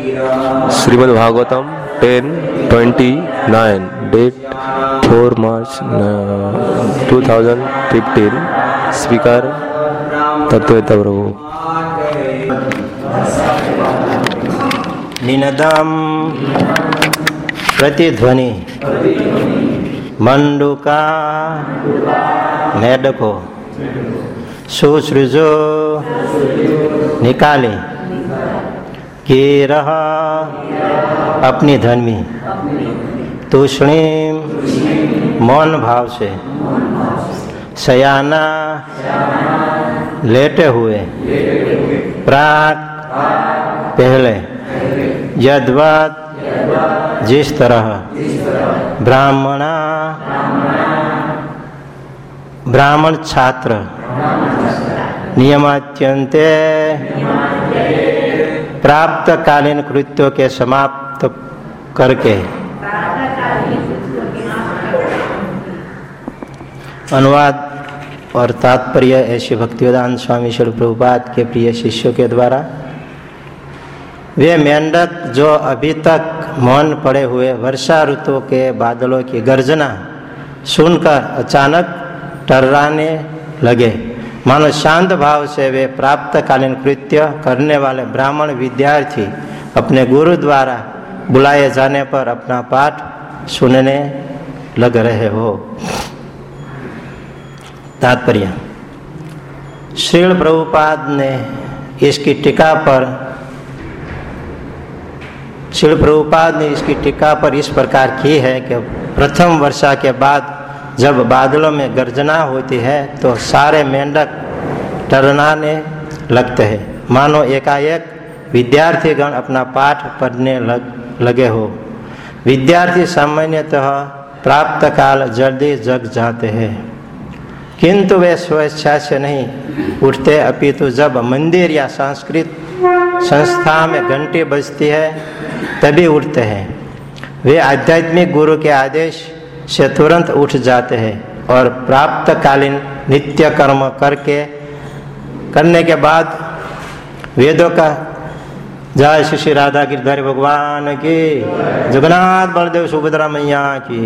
Shrimad Bhagavatam 10:29 date 4 March 2015 speaker Tattvavetta Prabhu. निनदम प्रतिध्वनि मंडूका मेढको सुसृजो निकाले गिरह अपनी धर्मी तूष्णीम मौन भाव से शयाना लेटे हुए प्राक पहले यद्वत जिस तरह ब्राह्मण छात्र नियमात्यंते प्राप्त कालीन कृत्यों के समाप्त करके अनुवाद और तात्पर्य ऐसे भक्तिवेदांत स्वामी श्री प्रभुपाद के प्रिय शिष्यों के द्वारा। वे मेंढक जो अभी तक मौन पड़े हुए वर्षा ऋतु के बादलों की गर्जना सुनकर अचानक टर्राने लगे, मानो शांत भाव से वे प्राप्तकालीन कृत्य करने वाले ब्राह्मण विद्यार्थी अपने गुरु द्वारा बुलाए जाने पर अपना पाठ सुनने लग रहे हो। तात्पर्य। श्रील प्रभुपाद ने इसकी टीका पर इस प्रकार की है कि प्रथम वर्षा के बाद जब बादलों में गर्जना होती है तो सारे मेंढक टर्राने लगते हैं, मानो एकाएक विद्यार्थीगण अपना पाठ पढ़ने लगे हो। विद्यार्थी सामान्यतः प्राप्त काल जल्दी जग जाते हैं, किंतु वे स्वेच्छा से नहीं उठते, अपितु जब मंदिर या सांस्कृतिक संस्था में घंटी बजती है तभी उठते हैं। वे आध्यात्मिक गुरु के आदेश से तुरंत उठ जाते हैं और प्राप्तकालीन नित्य कर्म करने के बाद वेदों का जय श्री राधा गिरधारी भगवान की, जगन्नाथ बलदेव सुभद्रा मैया की।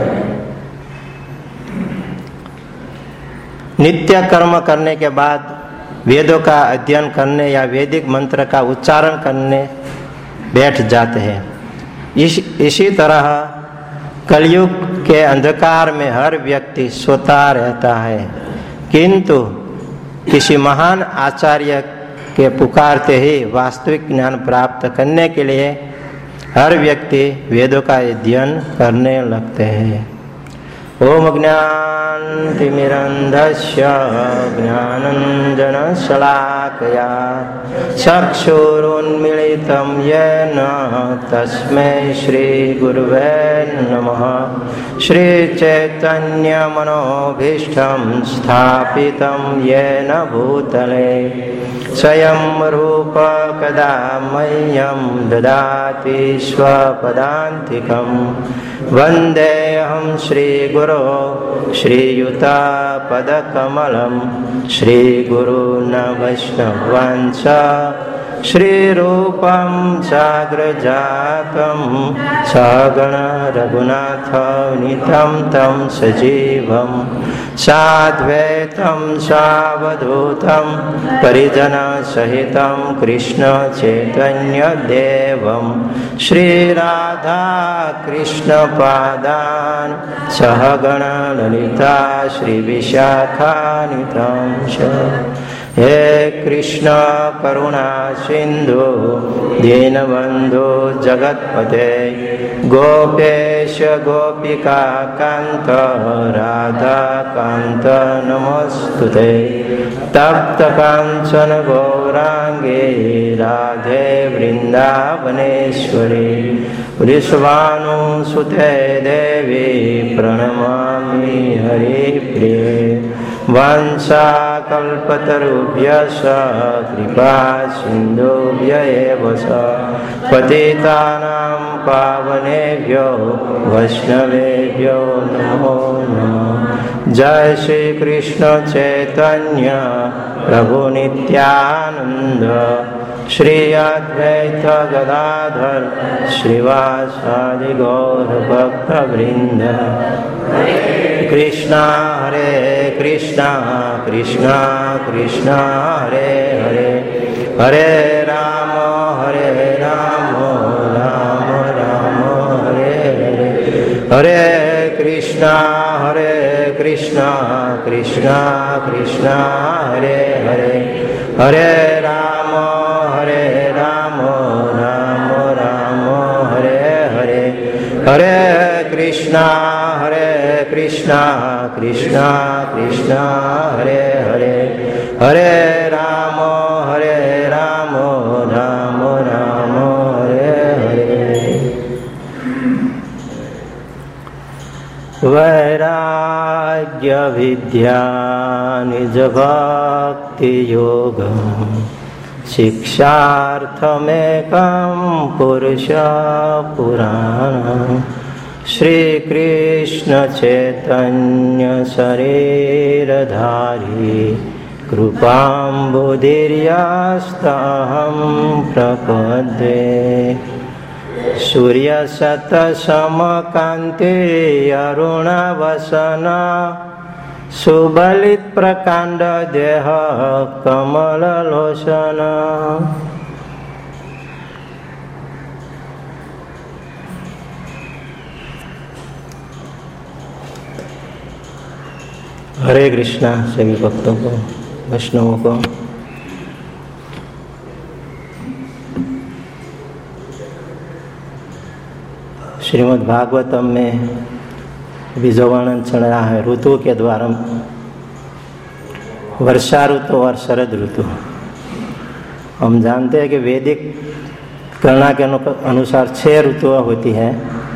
नित्य कर्म करने के बाद वेदों का अध्ययन करने या वैदिक मंत्र का उच्चारण करने बैठ जाते हैं। इसी तरह कलयुग के अंधकार में हर व्यक्ति सोता रहता है, किंतु किसी महान आचार्य के पुकारते ही वास्तविक ज्ञान प्राप्त करने के लिए हर व्यक्ति वेदों का अध्ययन करने लगते हैं। ओम ज्ञानतिमिरन्धस्य ज्ञानाञ्जनशलाकया चक्षुरुन्मीलितं येन तस्मै श्रीगुरुवे नमः। श्रीचैतन्यमनोभीष्टं स्थापितं येन भूतले स्वयं रूप कदा मह्यं ददाति स्वपदान्तिकं। वन्देऽहं श्रीगुरो श्रीयुतापदकमलं श्रीगुरून् वैष्णवांश्च श्रीरूपं साग्रजातं सगण रघुनाथान्वितं तं सजीवं साद्वैतं सावधूतं परिजनसहितं कृष्णचैतन्यदेवं श्रीराधा कृष्णपादान् सहगण ललिता श्रीविशाखान्वितं च। हे कृष्ण करुणा सिंधु दीनबंधु जगत्पते गोपेश गोपिका कांत राधा कांत नमोस्तुते। तप्त कांचन गौरांगे राधे वृंदावनेश्वरी वृषभानुसुते देवी प्रणमामि हरिप्रिये। वाञ्छाकल्पतरुभ्यश्च कृपा सिन्धुभ्य एव च पतितानां पावनेभ्यो वैष्णवेभ्यो नमो नमः। जय श्री कृष्ण चैतन्य प्रभु नित्यानंद श्री अद्वैत गदाधर श्रीवासादि गौर भक्त वृंद। कृष्णा हरे कृष्णा कृष्णा कृष्णा हरे हरे, हरे राम राम राम हरे हरे, हरे कृष्णा कृष्णा कृष्णा हरे हरे, हरे राम राम राम हरे हरे, हरे कृष्णा कृष्णा कृष्णा हरे हरे, हरे राम राम राम हरे हरे। वैराग्य विद्या निज भक्ति योग, शिक्षार्थमेकं पुरुष पुराण। श्री कृष्ण चैतन्य शरीरधारी, कृपाम्बुदीर्यस्तहं प्रपद्ये। सूर्यशतसमकान्ति अरुणवसन, सुबलित प्रकांड देह कमललोचन। हरे कृष्णा सभी भक्तों को, वैष्णवों को। श्रीमद् भागवतम में भी जो वर्णन चल रहा है ऋतु के द्वारा, वर्षा ऋतु और शरद ऋतु। हम जानते हैं कि वैदिक गणना के अनुसार 6 ऋतुएं होती है।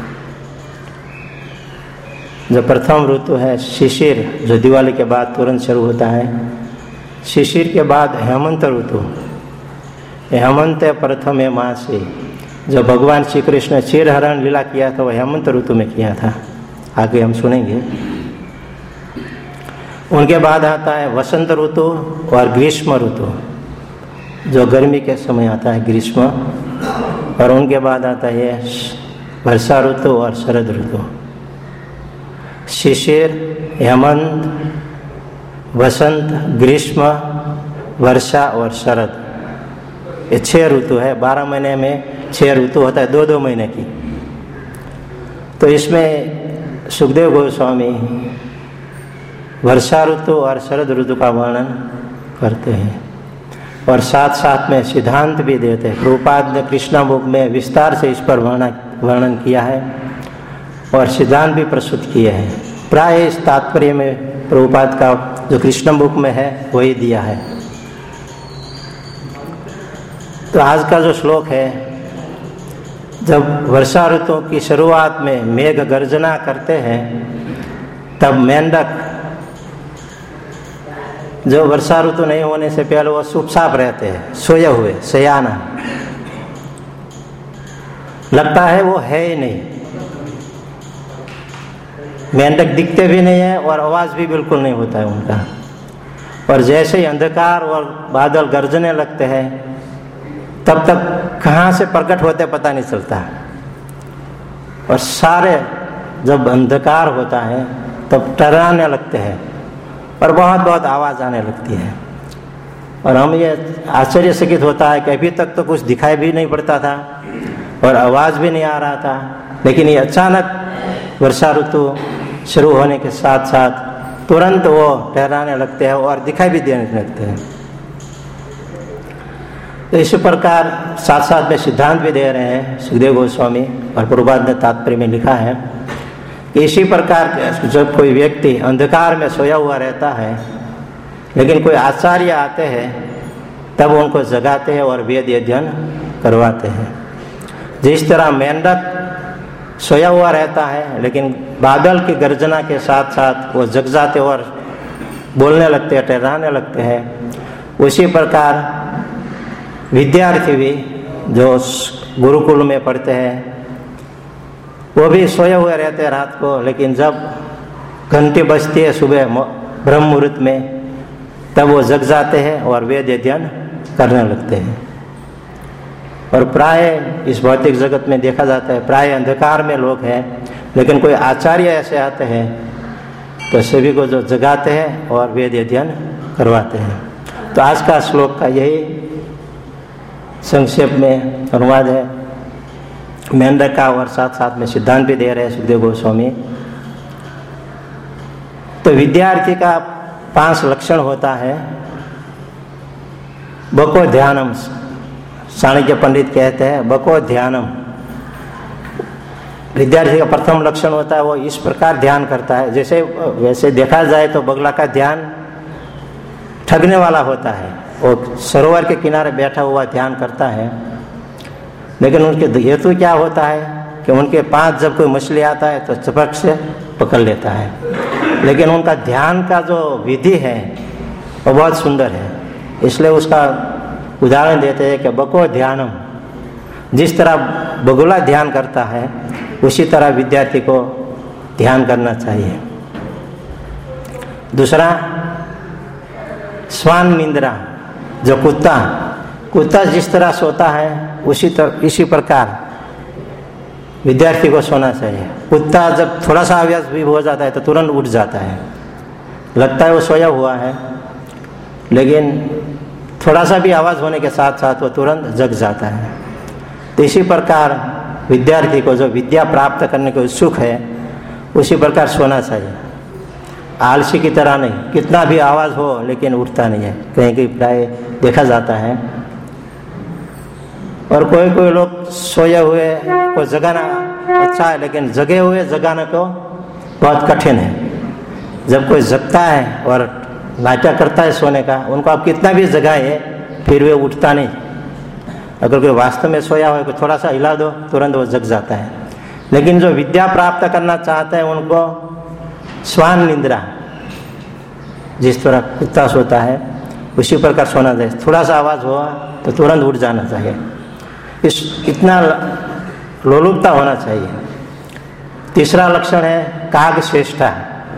जो प्रथम ऋतु है शिशिर, जो दिवाली के बाद तुरंत शुरू होता है। शिशिर के बाद हेमंत ऋतु, हेमंत प्रथम मासी। जो भगवान श्री कृष्ण क्षीरहरण लीला किया था वह हेमंत ऋतु में किया था, आगे हम सुनेंगे। उनके बाद आता है वसंत ऋतु और ग्रीष्म ऋतु, जो गर्मी के समय आता है ग्रीष्म। और उनके बाद आता है वर्षा ऋतु और शरद ऋतु। शिशिर, हेमंत, वसंत, ग्रीष्म, वर्षा और शरद, ये 6 ऋतु है। 12 महीने में 6 ऋतु होता है, 2-2 महीने की। तो इसमें सुखदेव गोस्वामी वर्षा ऋतु और शरद ऋतु का वर्णन करते हैं और साथ साथ में सिद्धांत भी देते हैं। प्रभुपाद ने कृष्णा बुक में विस्तार से इस पर वर्णन किया है और सिद्धांत भी प्रस्तुत किए हैं। प्राय इस तात्पर्य में प्रभुपाद का जो कृष्ण बुक में है वही दिया है। तो आज का जो श्लोक है, जब वर्षा ऋतु की शुरुआत में मेघ गर्जना करते हैं तब मेंढक जो वर्षा ऋतु नहीं होने से पहले वो चुपचाप रहते हैं, सोए हुए, शयाना, लगता है वो है ही नहीं। मेंढक दिखते भी नहीं है और आवाज भी बिल्कुल नहीं होता है उनका। और जैसे ही अंधकार और बादल गरजने लगते हैं तब तक कहाँ से प्रकट होते पता नहीं चलता। और सारे जब अंधकार होता है तब टर्राने लगते हैं और बहुत बहुत आवाज़ आने लगती है। और हम ये आश्चर्यचकित होता है कि अभी तक तो कुछ दिखाई भी नहीं पड़ता था और आवाज़ भी नहीं आ रहा था, लेकिन ये अचानक वर्षा ऋतु शुरू होने के साथ साथ तुरंत वो ठहराने लगते हैं और दिखाई भी देने लगते हैं। तो इस प्रकार साथ साथ में सिद्धांत भी दे रहे हैं सुखदेव गोस्वामी और प्रभुपाद ने तात्पर्य में लिखा है कि इसी प्रकार जब कोई व्यक्ति अंधकार में सोया हुआ रहता है लेकिन कोई आचार्य आते हैं तब उनको जगाते हैं और वेद अध्ययन करवाते हैं। जिस तरह मेंढक सोया हुआ रहता है लेकिन बादल की गर्जना के साथ साथ वो जग जाते और बोलने लगते हैं, टहराने लगते हैं, उसी प्रकार विद्यार्थी भी जो गुरुकुल में पढ़ते हैं वो भी सोए हुए रहते हैं रात को, लेकिन जब घंटी बजती है सुबह ब्रह्म मुहूर्त में तब वो जग जाते हैं और वेद अध्ययन करने लगते हैं। और प्राय इस भौतिक जगत में देखा जाता है प्राय अंधकार में लोग हैं, लेकिन कोई आचार्य ऐसे आते हैं तो सभी को जो जगाते हैं और वेद अध्ययन करवाते हैं। तो आज का श्लोक का यही संक्षेप में अनुवाद है मेंढक का, और साथ साथ में सिद्धांत भी दे रहे हैं सुखदेव गोस्वामी। तो विद्यार्थी का 5 लक्षण होता है। बको ध्यानम, चाणक्य पंडित कहते हैं बको ध्यानम। विद्यार्थी का प्रथम लक्षण होता है वो इस प्रकार ध्यान करता है, जैसे वैसे देखा जाए तो बगला का ध्यान ठगने वाला होता है। वो सरोवर के किनारे बैठा हुआ ध्यान करता है, लेकिन उनके हेतु क्या होता है कि उनके पास जब कोई मछली आता है तो चपक से पकड़ लेता है, लेकिन उनका ध्यान का जो विधि है वो बहुत सुंदर है। इसलिए उसका उदाहरण देते हैं कि बको ध्यानम, जिस तरह बगुला ध्यान करता है उसी तरह विद्यार्थी को ध्यान करना चाहिए। दूसरा स्वान निंद्रा, जो कुत्ता जिस तरह सोता है इसी प्रकार विद्यार्थी को सोना चाहिए। कुत्ता जब थोड़ा सा आवाज भी हो जाता है तो तुरंत उठ जाता है, लगता है वो सोया हुआ है, लेकिन थोड़ा सा भी आवाज होने के साथ साथ वो तुरंत जग जाता है। तो इसी प्रकार विद्यार्थी को जो विद्या प्राप्त करने के उत्सुक है उसी प्रकार सोना चाहिए, आलसी की तरह नहीं। कितना भी आवाज हो लेकिन उठता नहीं है, कहीं कहीं प्राय देखा जाता है। और कोई लोग सोए हुए को जगाना अच्छा है, लेकिन जगे हुए जगाना को बहुत कठिन है। जब कोई जगता है और नाटक करता है सोने का, उनको आप कितना भी जगाए फिर वे उठता नहीं। अगर कोई वास्तव में सोया हो, थोड़ा सा हिला दो तुरंत वो जग जाता है। लेकिन जो विद्या प्राप्त करना चाहते हैं उनको स्वान निंद्रा, जिस तरह कुत्ता सोता है उसी प्रकार सोना चाहिए। थोड़ा सा आवाज हुआ तो तुरंत उठ जाना चाहिए, इतना लोलुपता होना चाहिए। तीसरा लक्षण है काग श्रेष्ठा।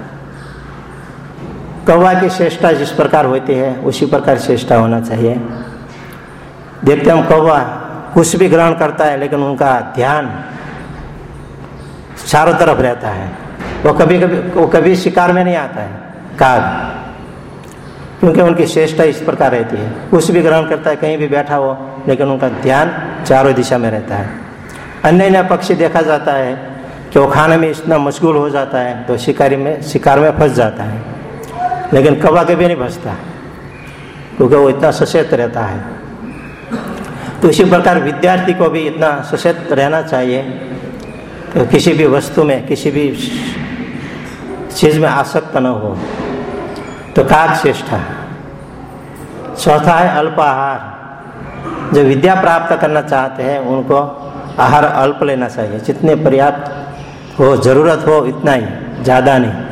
कौवा की श्रेष्ठा जिस प्रकार होती है उसी प्रकार श्रेष्ठा होना चाहिए। देखते हम कौवा कुछ भी ग्रहण करता है, लेकिन उनका ध्यान चारों तरफ रहता है। वो कभी शिकार में नहीं आता है काग, क्योंकि उनकी चेष्टा इस प्रकार रहती है। कुछ भी ग्रहण करता है, कहीं भी बैठा हो, लेकिन उनका ध्यान चारों दिशा में रहता है। अन्य पक्षी देखा जाता है कि वो खाने में इतना मशगूल हो जाता है तो शिकार में फंस जाता है, लेकिन कौवा कभी नहीं फंसता क्योंकि वो इतना सचेत रहता है। तो इसी प्रकार विद्यार्थी को भी इतना सचेत रहना चाहिए कि किसी भी वस्तु में, किसी भी चीज में आसक्त न हो। तो काग श्रेष्ठा। चौथा है अल्प आहार। जो विद्या प्राप्त करना चाहते हैं उनको आहार अल्प लेना चाहिए, जितने पर्याप्त हो, जरूरत हो इतना ही, ज्यादा नहीं।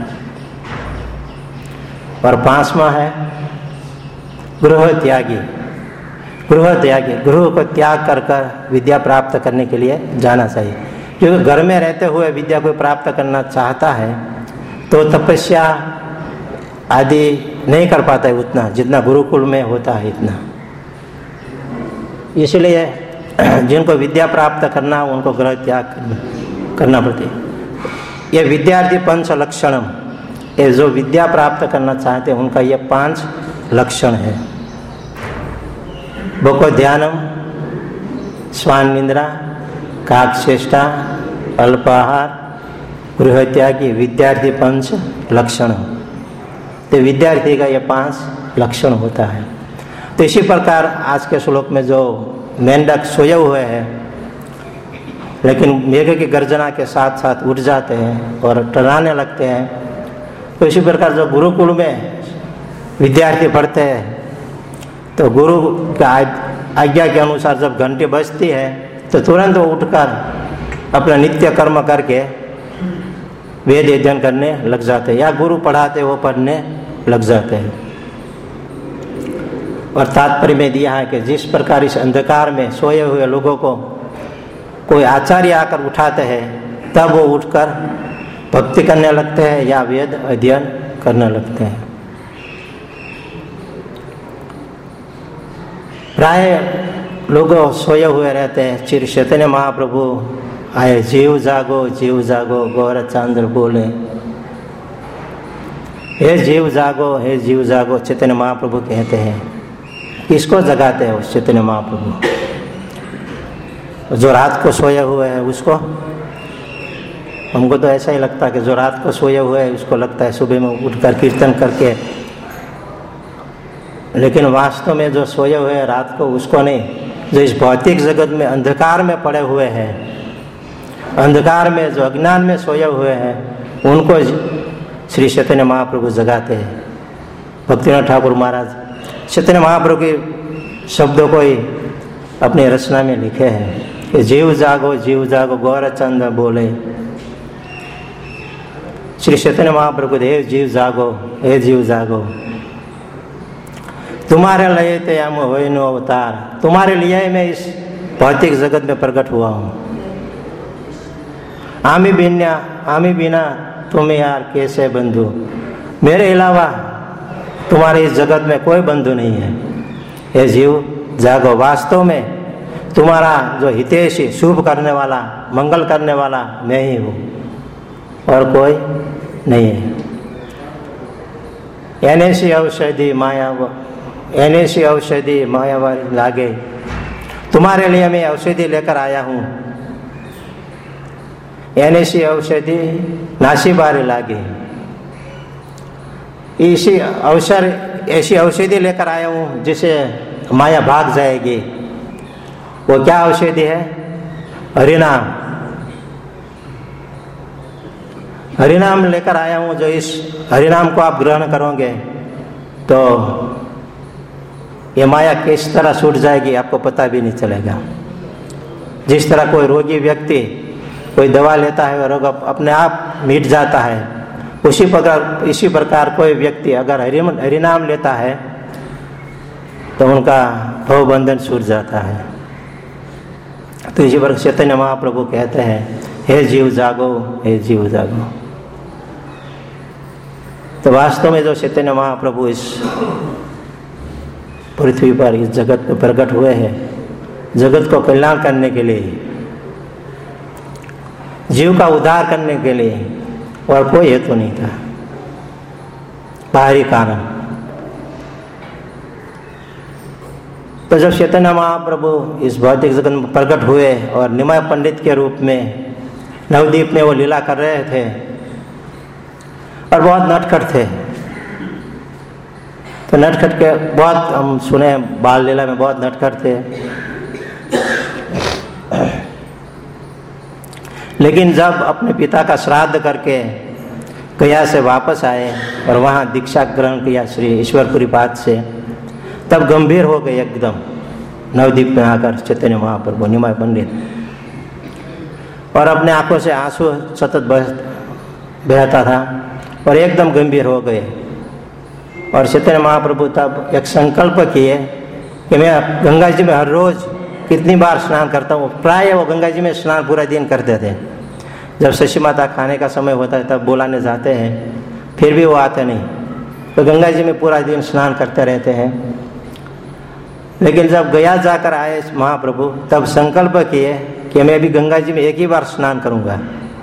और 5वां है गृह त्यागी। गृह को त्याग कर विद्या प्राप्त करने के लिए जाना चाहिए, क्योंकि घर में रहते हुए विद्या को प्राप्त करना चाहता है तो तपस्या आदि नहीं कर पाता है उतना, जितना गुरुकुल में होता है इतना। इसलिए जिनको विद्या प्राप्त करना उनको गृह त्याग करना पड़ता है। ये विद्यार्थी 5 लक्षणम, ये जो विद्या प्राप्त करना चाहते हैं उनका ये 5 लक्षण है। बको ध्यानम, स्वान निंद्रा, काक चेष्टा, अल्पाहार, गृह त्यागी, विद्यार्थी 5 लक्षण। तो विद्यार्थी का ये 5 लक्षण होता है। तो इसी प्रकार आज के श्लोक में जो मेंढक सोए हुए हैं लेकिन मेघ की गर्जना के साथ साथ उठ जाते हैं और टहराने लगते हैं, तो इसी प्रकार जो गुरुकुल में विद्यार्थी पढ़ते हैं तो गुरु का आज्ञा के अनुसार जब घंटी बजती है तो तुरंत वो उठकर अपना नित्य कर्म करके वेद अध्ययन करने लग जाते हैं, या गुरु पढ़ाते वो पढ़ने लग जाते हैं। और तात्पर्य में दिया है कि जिस प्रकार इस अंधकार में सोए हुए लोगों को कोई आचार्य आकर उठाते हैं तब वो उठकर भक्ति करने लगते हैं या वेद अध्ययन करने लगते हैं। प्राय लोग सोए हुए रहते हैं। श्री चैतन्य महाप्रभु आए, जीव जागो गौर चंद्र बोले, हे जीव जागो चैतन्य महाप्रभु कहते हैं। किसको जगाते हैं उस चैतन्य महाप्रभु? जो रात को सोए हुए है उसको। हमको तो ऐसा ही लगता है कि जो रात को सोए हुए है उसको लगता है सुबह में उठकर कीर्तन करके, लेकिन वास्तव में जो सोए हुए हैं रात को उसको नहीं। जो इस भौतिक जगत में अंधकार में पड़े हुए हैं, अंधकार में जो अज्ञान में सोए हुए हैं, उनको श्री चैतन्य महाप्रभु जगाते हैं। भक्तिनाथ ठाकुर महाराज चैतन्य महाप्रभु के शब्दों को ही अपनी रचना में लिखे हैं कि जीव जागो गौर चंद्र बोले। श्री चैतन्य महाप्रभु हे जीव जागो, तुम्हारे लिए तो हम होई नो अवतार, तुम्हारे लिए मैं इस भौतिक जगत में प्रकट हुआ हूँ। आमी बिना तुम यार कैसे बंधु, मेरे अलावा तुम्हारे इस जगत में कोई बंधु नहीं है। हे जीव जागो, वास्तव में तुम्हारा जो हितैषी शुभ करने वाला मंगल करने वाला मैं ही हूँ और कोई नहीं है। ऐसी औषधि मायावारी लागे, तुम्हारे लिए मैं औषधि लेकर आया हूँ। ऐसी औषधि नासीबारी लागे, ऐसी औषधि लेकर आया हूँ जिसे माया भाग जाएगी। वो क्या औषधि है? हरिनाम लेकर आया हूँ। जो इस हरिनाम को आप ग्रहण करोगे तो ये माया किस तरह छूट जाएगी आपको पता भी नहीं चलेगा। जिस तरह कोई रोगी व्यक्ति कोई दवा लेता है और रोग अपने आप मिट जाता है, इसी प्रकार कोई व्यक्ति अगर हरिनाम लेता है तो उनका भव बंधन छूट जाता है। तो इसी पर चैतन्य महाप्रभु कहते हैं, हे जीव जागो। तो वास्तव में जो चैतन्य महाप्रभु इस पृथ्वी पर इस जगत में प्रकट हुए हैं, जगत को कल्याण करने के लिए, जीव का उद्धार करने के लिए, और कोई हेतु नहीं था, बाहरी कारण। तो जब चैतन्य महाप्रभु इस भौतिक जगत में प्रकट हुए और निमाय पंडित के रूप में नवद्वीप में वो लीला कर रहे थे और बहुत नटखट थे, तो नटखट के बहुत हम सुने बाल लीला में बहुत नटखट थे। लेकिन जब अपने पिता का श्राद्ध करके गया से वापस आए और वहाँ दीक्षा ग्रहण किया श्री ईश्वरपुरी पाद से, तब गंभीर हो गए एकदम। नवद्वीप में आकर चैतन्य महाप्रभु निमाय पंडित, और अपने आंखों से आंसू सतत बहता था और एकदम गंभीर हो गए। और चैतन्य महाप्रभु तब एक संकल्प किए कि मैं गंगा जी में हर रोज कितनी बार स्नान करता हूँ। प्राय वो गंगा जी में स्नान पूरा दिन करते थे। जब शशि माता खाने का समय होता है तब बुलाने जाते हैं, फिर भी वो आते नहीं, तो गंगा जी में पूरा दिन स्नान करते रहते हैं। लेकिन जब गया जाकर आए महाप्रभु, तब संकल्प किए कि मैं भी गंगा जी में एक ही बार स्नान करूँगा।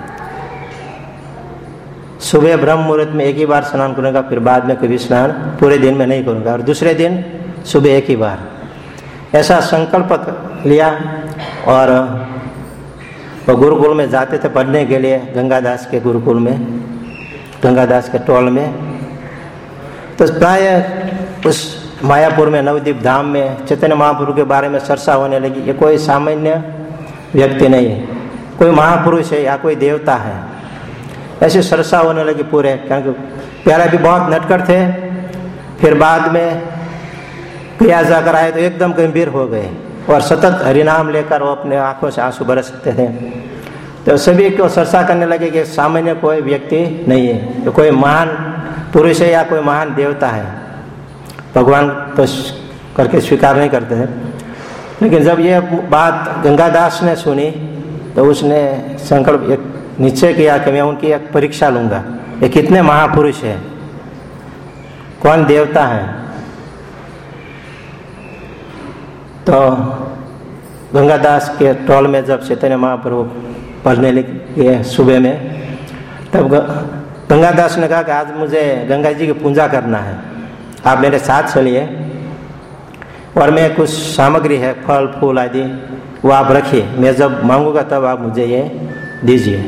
सुबह ब्रह्म मुहूर्त में एक ही बार स्नान करूँगा, फिर बाद में कभी स्नान पूरे दिन में नहीं करूँगा, और दूसरे दिन सुबह एक ही बार। ऐसा संकल्प लिया और वो गुरुकुल में जाते थे पढ़ने के लिए, गंगादास के गुरुकुल में, गंगादास के टोल में। तो प्राय उस मायापुर में नवद्वीप धाम में चैतन्य महाप्रभु के बारे में चर्चा होने लगी। ये कोई सामान्य व्यक्ति नहीं है, कोई महापुरुष है या कोई देवता है, ऐसी चर्चा होने लगी पूरे। क्योंकि प्यारा भी बहुत नटखट थे, फिर बाद में गया जाकर आए तो एकदम गंभीर हो गए और सतत हरिनाम लेकर वो अपने आंखों से आंसू बरसते थे। तो सभी को चर्चा करने लगे कि सामान्य कोई व्यक्ति नहीं है, तो कोई महान पुरुष है या कोई महान देवता है। भगवान तो करके स्वीकार नहीं करते थे। लेकिन जब ये बात गंगादास ने सुनी तो उसने संकल्प एक निश्चय किया कि मैं उनकी एक परीक्षा लूँगा, ये कितने महापुरुष है, कौन देवता है। तो गंगादास के टोल में जब चैतन्य महाप्रभु पढ़ने लगे सुबह में, तब गंगादास ने कहा कि आज मुझे गंगा जी की पूजा करना है, आप मेरे साथ चलिए और मैं कुछ सामग्री है, फल फूल आदि, वो आप रखिए, मैं जब मांगूंगा तब आप मुझे ये दीजिए।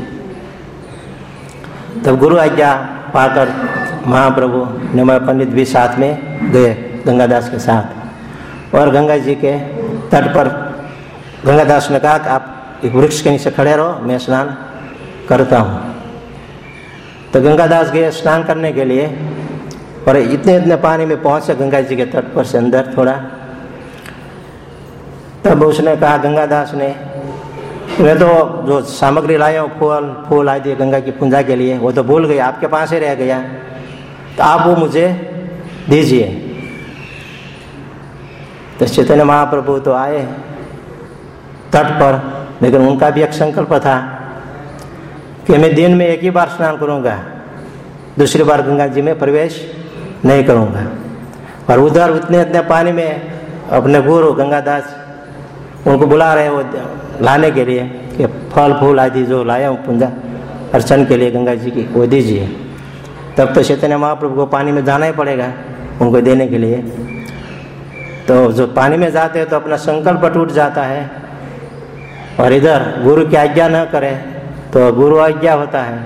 तब गुरु आज्ञा पाकर महाप्रभु निमय पंडित भी साथ में गए गंगादास के साथ, और गंगा जी के तट पर गंगादास ने कहा कि आप एक वृक्ष के नीचे खड़े रहो, मैं स्नान करता हूँ। तो गंगादास गए स्नान करने के लिए, और इतने पानी में पहुंचे गंगा जी के तट पर से अंदर थोड़ा, तब उसने कहा गंगादास ने, मैं तो जो सामग्री लाया हूँ फल फूल आदि गंगा की पूजा के लिए, वो तो भूल गई, आपके पास ही रह गया, तो आप वो मुझे दीजिए। तो चैतन्य महाप्रभु तो आए तट पर, लेकिन उनका भी एक संकल्प था कि मैं दिन में एक ही बार स्नान करूंगा, दूसरी बार गंगा जी में प्रवेश नहीं करूंगा। और उधर इतने पानी में अपने गुरु गंगादास उनको बुला रहे वो लाने के लिए कि फल फूल आदि जो लाया हूँ पूजा अर्चन के लिए गंगा जी की, वो दीजिए। तब तो चैतन्य महाप्रभु को पानी में जाना ही पड़ेगा उनको देने के लिए। तो जो पानी में जाते हैं तो अपना संकल्प टूट जाता है, और इधर गुरु की आज्ञा न करे तो गुरु आज्ञा होता है।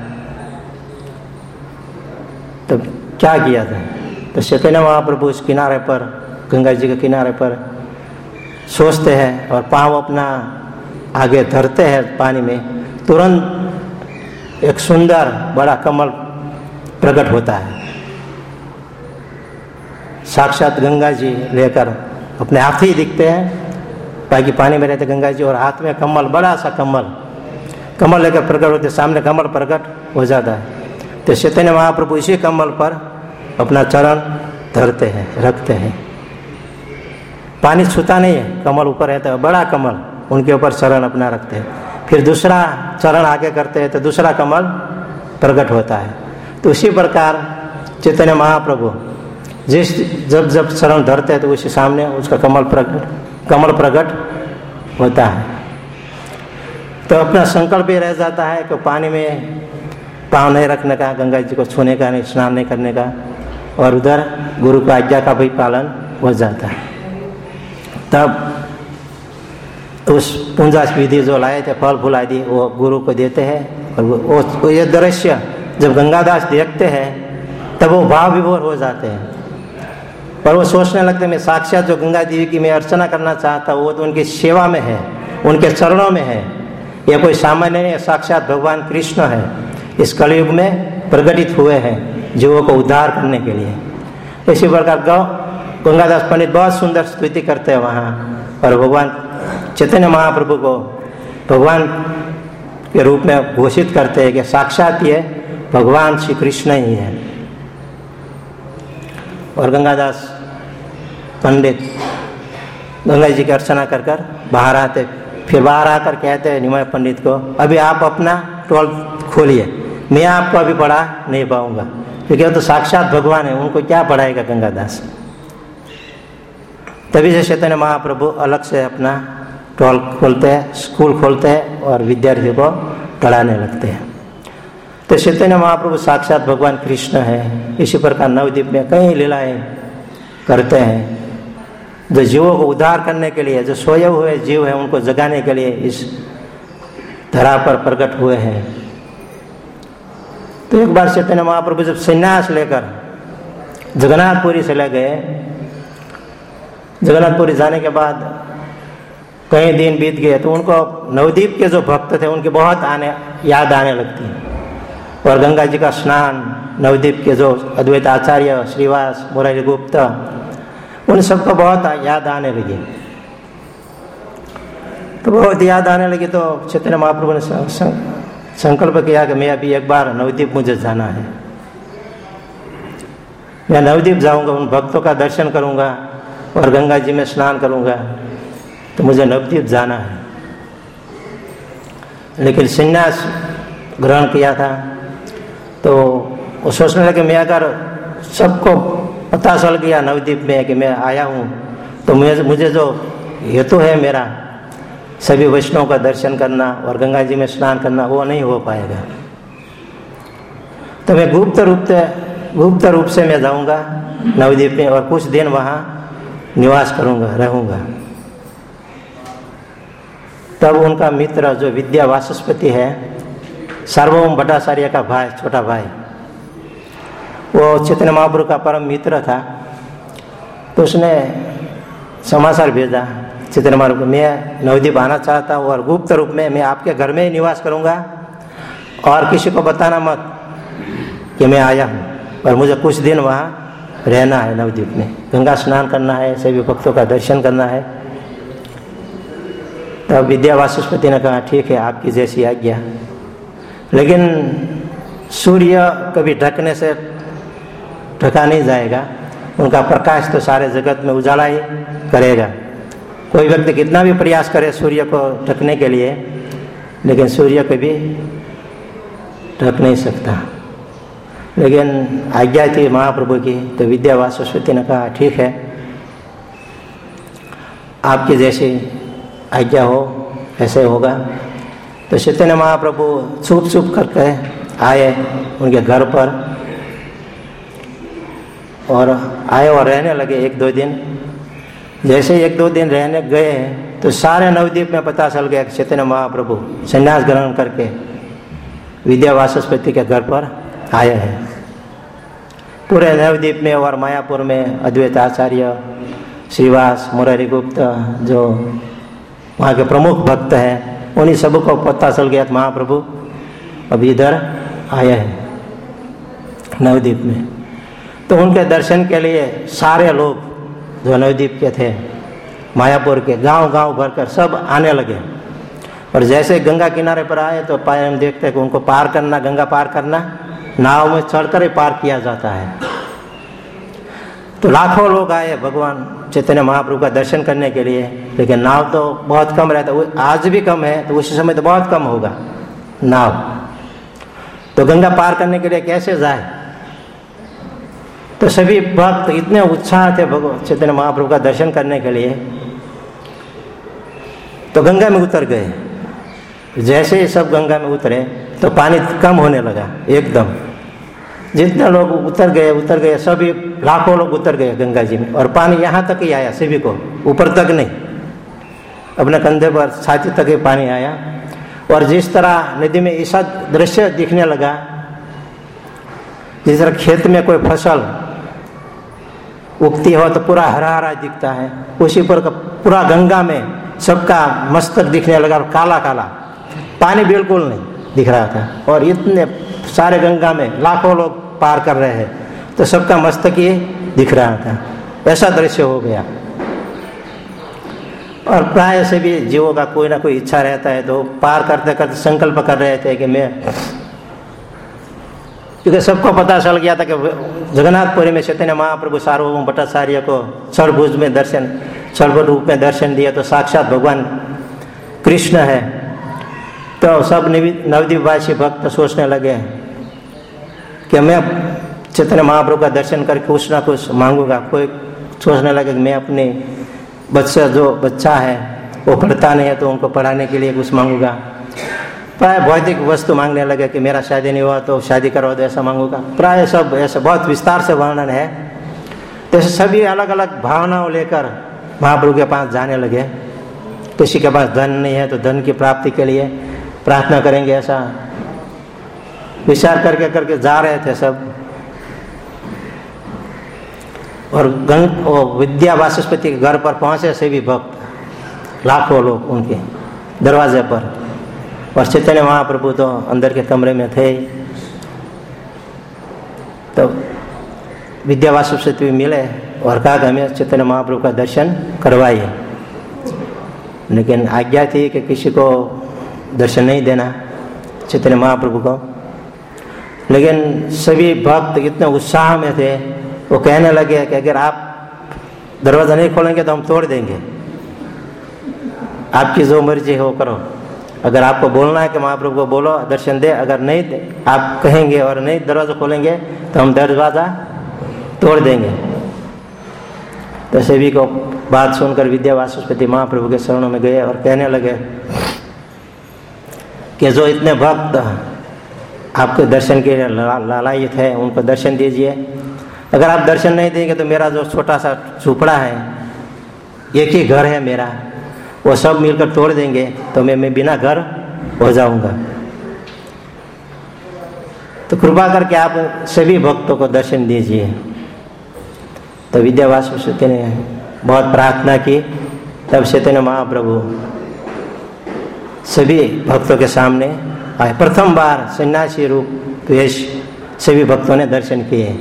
तो क्या किया था, तो चैतन्य महाप्रभु उस किनारे पर, गंगा जी के किनारे पर सोचते हैं और पाँव अपना आगे धरते हैं पानी में, तुरंत एक सुंदर बड़ा कमल प्रकट होता है। साक्षात गंगा जी लेकर अपने हाथ ही दिखते हैं, बाकी पानी में रहते गंगा जी, और हाथ में कमल, बड़ा सा कमल लेकर प्रकट होते, सामने कमल प्रकट हो जाता है। तो चैतन्य महाप्रभु इसी कमल पर अपना चरण धरते हैं, रखते हैं, पानी छूता नहीं है, कमल ऊपर रहता है, बड़ा कमल, उनके ऊपर चरण अपना रखते हैं। फिर दूसरा चरण आगे करते हैं तो दूसरा कमल प्रकट होता है। तो उसी प्रकार चैतन्य महाप्रभु जब चरण धरते हैं तो उसी सामने उसका कमल प्रकट होता है। तो अपना संकल्प ही रह जाता है कि पानी में पाँव नहीं रखने का, गंगा जी को छूने का नहीं, स्नान नहीं करने का, और उधर गुरु की आज्ञा का भी पालन हो जाता है। तब उस पूजा विधि जो लाए थे फल फूल आदि वो गुरु को देते हैं, और वो ये दृश्य जब गंगादास देखते हैं तब वो भाव विभोर हो जाते हैं, पर वो सोचने लगते हैं मैं साक्षात जो गंगा देवी की मैं अर्चना करना चाहता हूँ वो तो उनकी सेवा में है, उनके चरणों में है, ये कोई सामान्य नहीं, साक्षात भगवान कृष्ण है, इस कलयुग में प्रकटित हुए हैं जीवों को उद्धार करने के लिए। इसी प्रकार गंगादास पंडित बहुत सुंदर स्तुति करते हैं वहाँ, और भगवान चैतन्य महाप्रभु को भगवान के रूप में घोषित करते हैं कि साक्षात ये भगवान श्री कृष्ण ही है। और गंगादास पंडित गंगा जी की अर्चना कर कर बाहर आते, फिर बाहर आकर कहते हैं निमय पंडित को, अभी आप अपना टोल खोलिए, मैं आपको अभी पढ़ा नहीं पाऊंगा, क्योंकि वो तो साक्षात भगवान है, उनको क्या पढ़ाएगा गंगादास। तभी से चैतन्य महाप्रभु अलग से अपना टोल खोलते हैं, स्कूल खोलते हैं और विद्यार्थियों को पढ़ाने लगते हैं। तो चैतन्य महाप्रभु साक्षात भगवान कृष्ण है। इसी प्रकार नवद्वीप में कई लीलाएं करते हैं, जो जीवों को उद्धार करने के लिए, जो सोए हुए जीव हैं उनको जगाने के लिए इस धरा पर प्रकट हुए हैं। तो एक बार चैतन्य महाप्रभु जब संन्यास लेकर जगन्नाथपुरी चले गए, जगन्नाथपुरी जाने के बाद कई दिन बीत गए तो उनको नवद्वीप के जो भक्त थे उनकी बहुत याद आने लगती है, और गंगा जी का स्नान, नवद्वीप के जो अद्वैत आचार्य श्रीवास मुरारी गुप्त, उन सबको बहुत याद आने लगी। तो बहुत याद आने लगी तो चैतन्य महाप्रभु ने संकल्प किया कि मैं अभी एक बार नवद्वीप मुझे जाना है, मैं नवद्वीप जाऊंगा, उन भक्तों का दर्शन करूंगा और गंगा जी में स्नान करूंगा, तो मुझे नवद्वीप जाना है। लेकिन संन्यास ग्रहण किया था तो वो सोचने लगे मैं अगर सबको पता चल गया नवद्वीप में कि मैं आया हूँ तो मुझे जो हेतु है मेरा सभी वैष्णव का दर्शन करना और गंगा जी में स्नान करना वो नहीं हो पाएगा। तो मैं गुप्त रूप से मैं जाऊंगा नवद्वीप में और कुछ दिन वहाँ निवास करूंगा, रहूंगा। तब उनका मित्र जो विद्या वाचस्पति है, सार्वभौम भट्टाचार्य का भाई, छोटा भाई, वो चैतन्य महाप्रभु का परम मित्र था। तो उसने समाचार भेजा चैतन्य महाप्रभु को, मैं नवद्वीप आना चाहता हूँ और गुप्त रूप में मैं आपके घर में ही निवास करूँगा और किसी को बताना मत कि मैं आया हूँ, और मुझे कुछ दिन वहाँ रहना है नवद्वीप में, गंगा स्नान करना है, सभी भक्तों का दर्शन करना है। तब विद्या वाचस्पति ने कहा ठीक है, आपकी जैसी आज्ञा। लेकिन सूर्य कभी ढकने से ढका नहीं जाएगा, उनका प्रकाश तो सारे जगत में उजाला ही करेगा। कोई व्यक्ति कितना भी प्रयास करे सूर्य को ढकने के लिए, लेकिन सूर्य कभी ढक नहीं सकता। लेकिन आज्ञा थी महाप्रभु की, तो विद्या वाचस्पति ने कहा ठीक है, आपकी जैसी आज्ञा हो ऐसे होगा। तो चैतन्य महाप्रभु छुप करके आए उनके घर पर और आए और रहने लगे 1-2 दिन। जैसे 1-2 दिन रहने गए तो सारे नवद्वीप में पता चल गया कि चैतन्य महाप्रभु संन्यास ग्रहण करके विद्या वाचस्पति के घर पर आए हैं। पूरे नवद्वीप में और मायापुर में अद्वैत आचार्य, श्रीवास, मुरारी गुप्त जो वहाँ के प्रमुख भक्त हैं, उन्हीं सबको पता चल गया कि महाप्रभु अभी इधर आए हैं नवद्वीप में। तो उनके दर्शन के लिए सारे लोग जो नवद्वीप के थे, मायापुर के गांव भरकर सब आने लगे। और जैसे गंगा किनारे पर आए तो हम देखते हैं कि उनको पार करना, गंगा पार करना, नाव में चढ़कर ही पार किया जाता है। तो लाखों लोग आए भगवान चैतन्य महाप्रभु का दर्शन करने के लिए, लेकिन नाव तो बहुत कम रहता है, आज भी कम है, तो उसी समय तो बहुत कम होगा नाव। तो गंगा पार करने के लिए कैसे जाए? तो सभी भक्त इतने उत्साह थे भगवान चैतन्य महाप्रभु का दर्शन करने के लिए, तो गंगा में उतर गए। जैसे ही सब गंगा में उतरे तो पानी कम होने लगा एकदम। जितने लोग उतर गए सभी लाखों लोग उतर गए गंगा जी में, और पानी यहाँ तक ही आया सभी को, ऊपर तक नहीं, अपने कंधे पर छाती तक ही पानी आया। और जिस तरह नदी में ऐसा दृश्य दिखने लगा, जिस तरह खेत में कोई फसल उगती हो तो पूरा हरा हरा दिखता है, उसी पर पूरा गंगा में सबका मस्तक दिखने लगा और काला काला, पानी बिल्कुल नहीं दिख रहा था। और इतने सारे गंगा में लाखों लोग पार कर रहे हैं, तो सबका मस्तक ही दिख रहा था। ऐसा दृश्य हो गया। और प्राय से भी जीवों का कोई ना कोई इच्छा रहता है, तो पार करते करते संकल्प कर रहे थे कि मैं, क्योंकि सबको पता चल गया था कि जगन्नाथपुरी में चैतन्य महाप्रभु सार्वभौम भट्टाचार्य को चढ़भुज में दर्शन, चढ़भुज रूप में दर्शन दिया, तो साक्षात भगवान कृष्ण है। तो सब नवद्वीपवासी भक्त सोचने लगे कि मैं चैतन्य महाप्रभु का दर्शन करके कुछ ना कुछ मांगूंगा। कोई सोचने लगे कि मैं अपने बच्चा है वो पढ़ता नहीं है, तो उनको पढ़ाने के लिए कुछ मांगूंगा। प्राय भौतिक वस्तु मांगने लगे कि मेरा शादी नहीं हुआ तो शादी करवा दो, ऐसा मांगूंगा। प्राय सब ऐसा बहुत विस्तार से वर्णन है। तो सभी अलग अलग भावनाओं लेकर महाप्रभु के पास जाने लगे। किसी के पास धन नहीं है तो धन की प्राप्ति के लिए प्रार्थना करेंगे, ऐसा विचार करके जा रहे थे सब। और विद्या वाचस्पति के घर पर पहुंचे सभी भक्त, लाखों लोग उनके दरवाजे पर। और चैतन्य महाप्रभु तो अंदर के कमरे में थे। तो विद्या वाचस्पति मिले और कहा कि हमें चैतन्य महाप्रभु का दर्शन करवाइए। लेकिन आज्ञा थी कि किसी को दर्शन नहीं देना चैतन्य महाप्रभु को। लेकिन सभी भक्त इतने उत्साह में थे, वो कहने लगे कि अगर आप दरवाज़ा नहीं खोलेंगे तो हम तोड़ देंगे, आपकी जो मर्जी हो करो। अगर आपको बोलना है कि महाप्रभु को बोलो दर्शन दे, अगर नहीं आप कहेंगे और नहीं दरवाज़ा खोलेंगे तो हम दरवाज़ा तोड़ देंगे। तो सभी को बात सुनकर विद्या वाचस्पति महाप्रभु के शरणों में गए और कहने लगे कि जो इतने भक्त आपके दर्शन के लिए लालायित है उनको दर्शन दीजिए। अगर आप दर्शन नहीं देंगे तो मेरा जो छोटा सा झूपड़ा है, एक ही घर है मेरा, वो सब मिलकर तोड़ देंगे तो मैं बिना घर हो जाऊंगा। तो कृपा करके आप सभी भक्तों को दर्शन दीजिए। तो विद्या वाचस्पति ने बहुत प्रार्थना की। तब चैतन्य महाप्रभु सभी भक्तों के सामने आए। प्रथम बार सन्यासी रूप वेश सभी भक्तों ने दर्शन किए।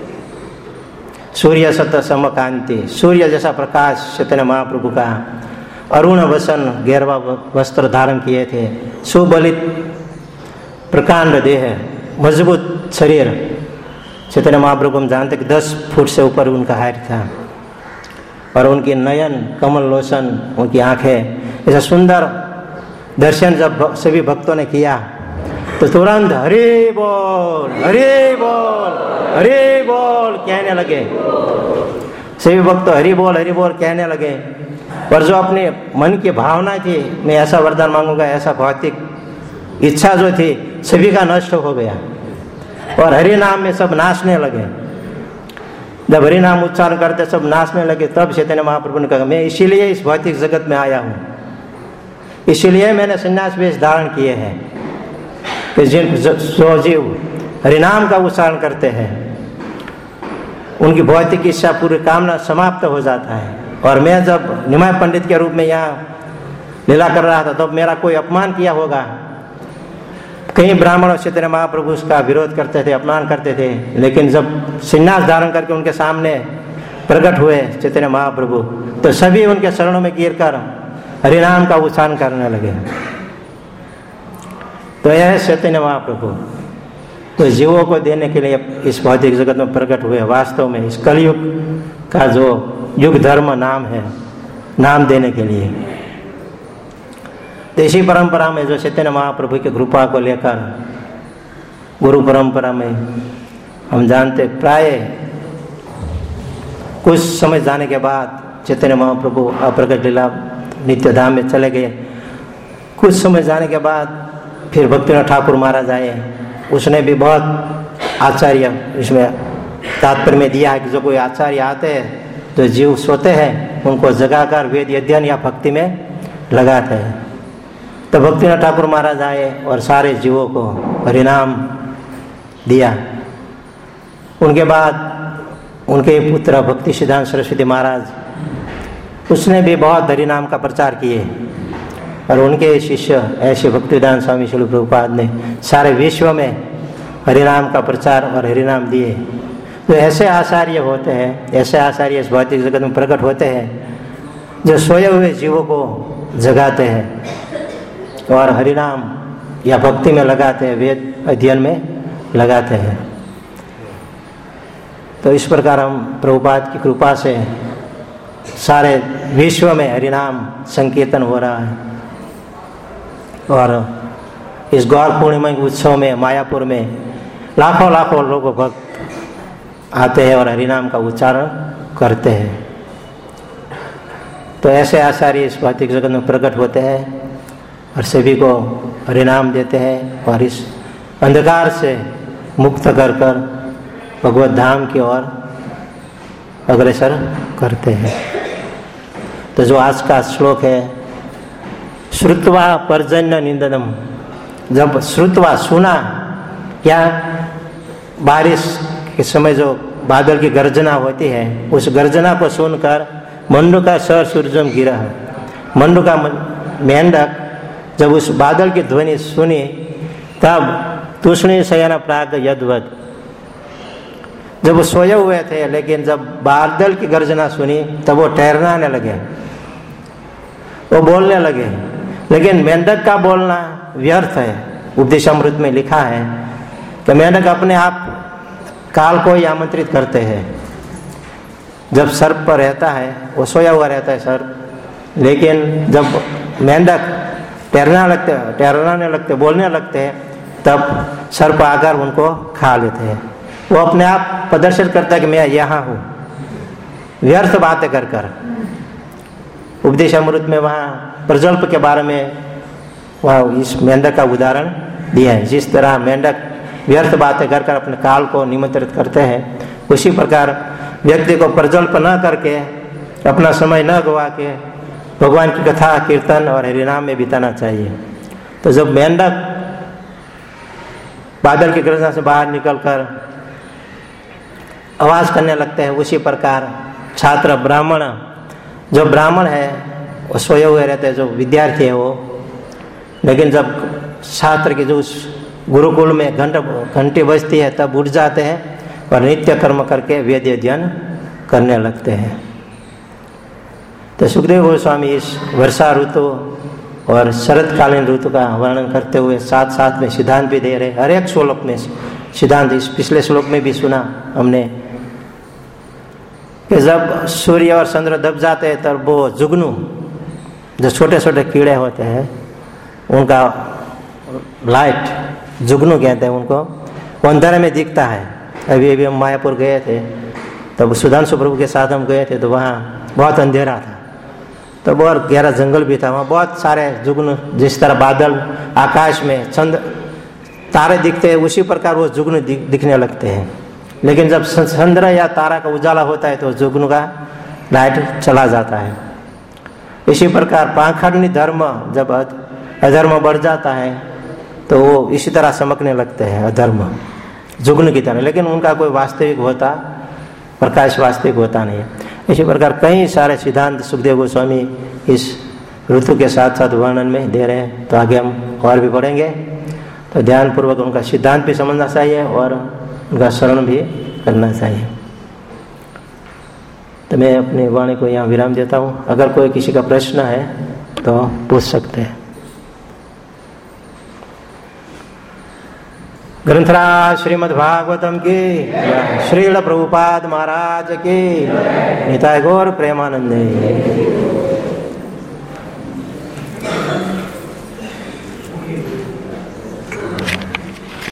सूर्य सत समकांति, सूर्य जैसा प्रकाश चैतन्य महाप्रभु का, अरुण वसन गैरवा वस्त्र धारण किए थे, सुबलित प्रकांड देह, मजबूत शरीर। चैतन्य महाप्रभु हम जानते कि 10 फुट से ऊपर उनका हाइट था और उनकी नयन कमल लोचन, उनकी आंखें, ऐसा सुंदर दर्शन जब सभी भक्तों ने किया तो तुरंत हरि बोल हरि बोल हरि बोल कहने लगे। सभी भक्त हरि बोल कहने लगे। और जो अपने मन की भावना थी, मैं ऐसा वरदान मांगूंगा, ऐसा भौतिक इच्छा जो थी, सभी का नष्ट हो गया और हरि नाम में सब नाचने लगे। जब हरि नाम उच्चारण करते सब नाचने लगे, तब चैतन्य महाप्रभु ने कहा मैं इसीलिए इस भौतिक जगत में आया हूँ, इसीलिए मैंने संन्यास वेश धारण किए हैं कि जो जीव हरिनाम का उच्चारण करते हैं उनकी भौतिक इच्छा पूरी कामना समाप्त हो जाता है। और मैं जब निमाय पंडित के रूप में यहाँ लीला कर रहा था तब मेरा कोई अपमान किया होगा। कई ब्राह्मण चैतन्य महाप्रभु उसका विरोध करते थे, अपमान करते थे, लेकिन जब संन्यास धारण करके उनके सामने प्रकट हुए चैतन्य महाप्रभु तो सभी उनके शरणों में गिरकर हरिनाम का उच्चारण करने लगे। तो यह है चैतन्य महाप्रभु, तो जीवों को देने के लिए इस भौतिक जगत में प्रकट हुए। वास्तव में इस कलयुग का जो युग धर्म नाम है, नाम देने के लिए। तो इसी परंपरा में जो चैतन्य महाप्रभु की कृपा को लेकर गुरु परंपरा में हम जानते प्राय कुछ समय जाने के बाद चैतन्य महाप्रभु अप्रकट लीला नित्य धाम में चले गए। कुछ समय जाने के बाद फिर भक्तिनाथ ठाकुर महाराज आए। उसने भी बहुत आचार्य इसमें तात्पर्य में दिया है कि जो कोई आचार्य आते हैं जो जीव सोते हैं उनको जगाकर वेद अध्ययन या भक्ति में लगाते हैं। तो भक्तिनाथ ठाकुर महाराज आए और सारे जीवों को हरिनाम दिया। उनके बाद उनके पुत्र भक्ति सिद्धांत सरस्वती महाराज उसने भी बहुत हरिनाम का प्रचार किए और उनके शिष्य ऐसे भक्तिदान स्वामी श्रील प्रभुपाद ने सारे विश्व में हरिनाम का प्रचार और हरिनाम दिए। तो ऐसे आचार्य होते हैं, ऐसे आचार्य इस भौतिक जगत में प्रकट होते हैं जो सोए हुए जीवों को जगाते हैं और हरिनाम या भक्ति में लगाते हैं, वेद अध्ययन में लगाते हैं। तो इस प्रकार हम प्रभुपाद की कृपा से सारे विश्व में हरिनाम संकीर्तन हो रहा है। और इस गौर पूर्णिमा उत्सव में मायापुर में लाखों लाखों लोग भक्त आते हैं और हरिनाम का उच्चारण करते हैं। तो ऐसे आचार्य इस भौतिक जगत में प्रकट होते हैं और सभी को हरिनाम देते हैं और इस अंधकार से मुक्त कर कर भगवत धाम की ओर अग्रसर करते हैं। तो जो आज का श्लोक है, श्रुत्वा पर्जन्य निंदनम, जब श्रुत्वा सुना, क्या बारिश के समय जो बादल की गर्जना होती है उस गर्जना को सुनकर मंडूका सर सूर्यम गिरा। मंडूका मेंढक जब उस बादल की ध्वनि सुनी तब तूष्णी शयन प्राग यद्वत, जब वो सोए हुए थे लेकिन जब बादल की गर्जना सुनी तब वो ठहराने लगे, वो बोलने लगे। लेकिन मेंढक का बोलना व्यर्थ है। उपदेशामृत में लिखा है कि मेंढक अपने आप काल को ही आमंत्रित करते हैं। जब सर्प पर रहता है वो सोया हुआ रहता है सर्प, लेकिन जब मेंढक टहराने लगते बोलने लगते हैं तब सर्प आकर उनको खा लेते हैं। वो अपने आप प्रदर्शित करता है कि मैं यहाँ हूँ, व्यर्थ बातें कर कर। उपदेशामृत में वहाँ प्रजल्प के बारे में वहाँ इस मेंढक का उदाहरण दिया है। जिस तरह मेंढक व्यर्थ बातें कर कर अपने काल को निमंत्रित करते हैं, उसी प्रकार व्यक्ति को प्रजल्प न करके, अपना समय न गवा के भगवान की कथा, कीर्तन और हरिनाम में बिताना चाहिए। तो जब मेंढक बादल की गर्जना से बाहर निकलकर आवाज करने लगते हैं, उसी प्रकार छात्र ब्राह्मण, जो ब्राह्मण है वो सोए हुए रहते हैं, जो विद्यार्थी है वो, लेकिन जब छात्र की जो उस गुरुकुल में घंटी बजती है तब उठ जाते हैं और नित्य कर्म करके वेद अध्ययन करने लगते हैं। तो सुखदेव गोस्वामी इस वर्षा ऋतु और शरतकालीन ऋतु का वर्णन करते हुए साथ साथ में सिद्धांत भी दे रहे। हर एक श्लोक में सिद्धांत, इस पिछले श्लोक में भी सुना हमने कि जब सूर्य और चंद्र दब जाते हैं तब वो जुगनू, जो छोटे छोटे कीड़े होते हैं, उनका लाइट जुगनू कहते हैं उनको, वो अंधेरे में दिखता है। अभी हम मायापुर गए थे, तब सुधांशु प्रभु के साथ हम गए थे, तो वहाँ बहुत अंधेरा था, तो बहुत गहरा जंगल भी था। वहाँ बहुत सारे जुगनू, जिस तरह बादल आकाश में चंद्र तारे दिखते हैं, उसी प्रकार वो जुगनू दिखने लगते हैं। लेकिन जब चंद्र या तारा का उजाला होता है तो जुगनू का लाइट चला जाता है। इसी प्रकार पाखंडी धर्म, जब अधर्म बढ़ जाता है तो वो इसी तरह चमकने लगते हैं, अधर्म जुगनू की तरह, लेकिन उनका कोई वास्तविक होता, प्रकाश वास्तविक होता नहीं है। इसी प्रकार कई सारे सिद्धांत सुखदेव गोस्वामी इस ऋतु के साथ साथ वर्णन में दे रहे हैं। तो आगे हम और भी पढ़ेंगे, तो ध्यानपूर्वक उनका सिद्धांत भी समझना चाहिए और उनका श्रवण भी करना चाहिए। तो मैं अपनी वाणी को यहाँ विराम देता हूँ। अगर कोई किसी का प्रश्न है तो पूछ सकते हैं। ग्रंथराज श्रीमद् भागवतम की, श्रील प्रभुपाद महाराज की, निताय गौर प्रेमानंदे।